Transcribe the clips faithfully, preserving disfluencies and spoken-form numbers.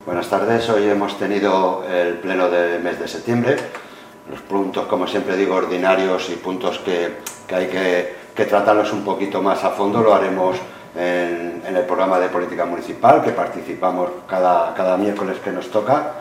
Buenas tardes, hoy hemos tenido el pleno del mes de septiembre, los puntos, como siempre digo, ordinarios y puntos que, que hay que, que tratarlos un poquito más a fondo, lo haremos en, en el programa de política municipal, que participamos cada, cada miércoles que nos toca,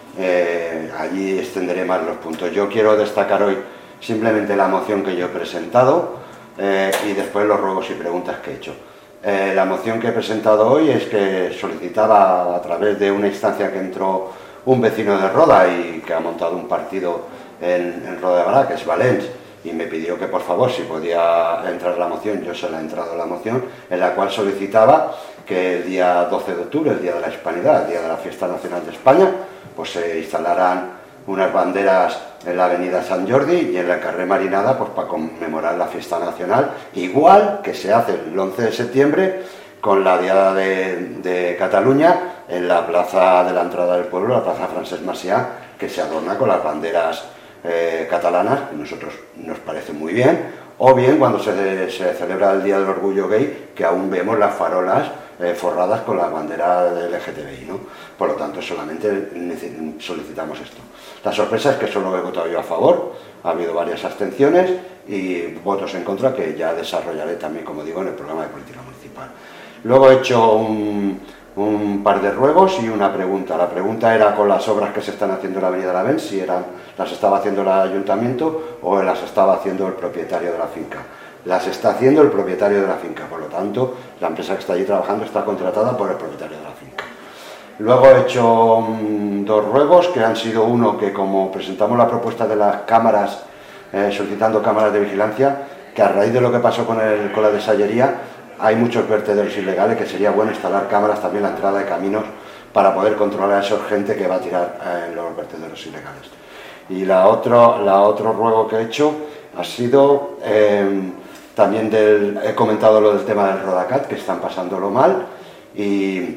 eh, allí extenderé más los puntos. Yo quiero destacar hoy simplemente la moción que yo he presentado eh, y después los ruegos y preguntas que he hecho. Eh, la moción que he presentado hoy es que solicitaba a través de una instancia que entró un vecino de Roda y que ha montado un partido en, en Roda de Bará, que es Valens, y me pidió que por favor si podía entrar la moción. Yo se la he entrado la moción, en la cual solicitaba que el día doce de octubre, el día de la Hispanidad, el día de la Fiesta Nacional de España, pues se instalaran unas banderas en la avenida Sant Jordi y en la carrer Marinada, pues para conmemorar la fiesta nacional, igual que se hace el once de septiembre con la Diada de, de Cataluña en la plaza de la entrada del pueblo, la plaza Francesc Macià, que se adorna con las banderas eh, catalanas, que a nosotros nos parece muy bien, o bien cuando se, se celebra el Día del Orgullo Gay, que aún vemos las farolas eh, forradas con la bandera del L G T B I, ¿no? Por lo tanto, solamente solicitamos esto. La sorpresa es que solo he votado yo a favor, ha habido varias abstenciones y votos en contra que ya desarrollaré también, como digo, en el programa de política municipal. Luego he hecho un, un par de ruegos y una pregunta. La pregunta era con las obras que se están haciendo en la avenida La Vence, si eran, las estaba haciendo el ayuntamiento o las estaba haciendo el propietario de la finca. Las está haciendo el propietario de la finca, por lo tanto, la empresa que está allí trabajando está contratada por el propietario de la finca. Luego he hecho mmm, dos ruegos, que han sido uno que, como presentamos la propuesta de las cámaras, eh, solicitando cámaras de vigilancia, que a raíz de lo que pasó con, el, con la desallería, hay muchos vertederos ilegales, que sería bueno instalar cámaras también en la entrada de caminos para poder controlar a esa gente que va a tirar eh, en los vertederos ilegales. Y la otro, la otro ruego que he hecho ha sido eh, también del, he comentado lo del tema del Rodacat, que están pasándolo mal, y,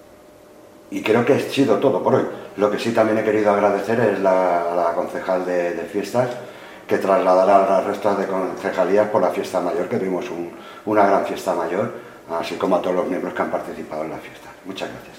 y creo que ha sido todo por hoy. Lo que sí también he querido agradecer es la, a la concejal de, de fiestas, que trasladará al resto de concejalías por la fiesta mayor, que tuvimos un, una gran fiesta mayor, así como a todos los miembros que han participado en la fiesta. Muchas gracias.